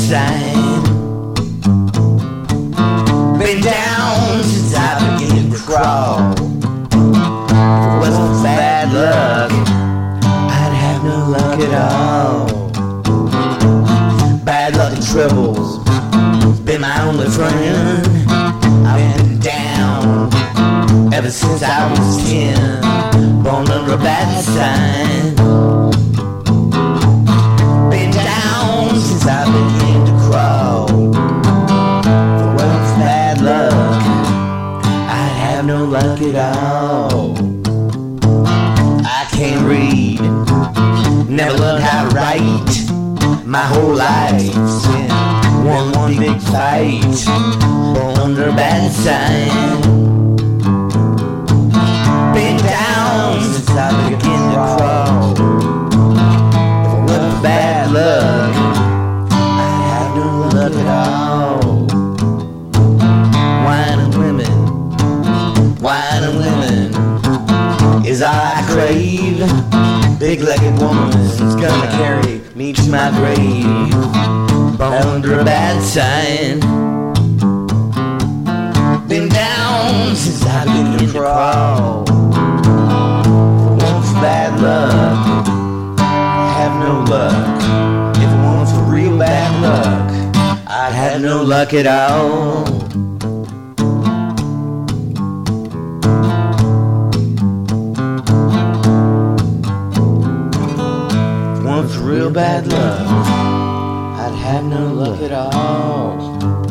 sign. Been down since I began to crawl. If it wasn't for bad luck, I'd have no luck at all. Bad luck and troubles been my only friend. I've been down ever since I was 10, born under a bad sign. Been down since I began to crawl. If it wasn't for bad luck, I'd have no luck at all. I can't read, never learned how to write. My whole life's been one big fight, born under a bad sign. Been down since I began to crawl. If it wasn't for bad luck, I'd have no luck at all. Wine and women is all I crave. Big-legged woman's gonna carry me to my grave, born under a bad sign. Been down since I began to crawl. If it weren't for bad luck, I'd have no luck. If it weren't for real bad luck, I'd have no luck at all. Real bad luck, I'd have no luck at all.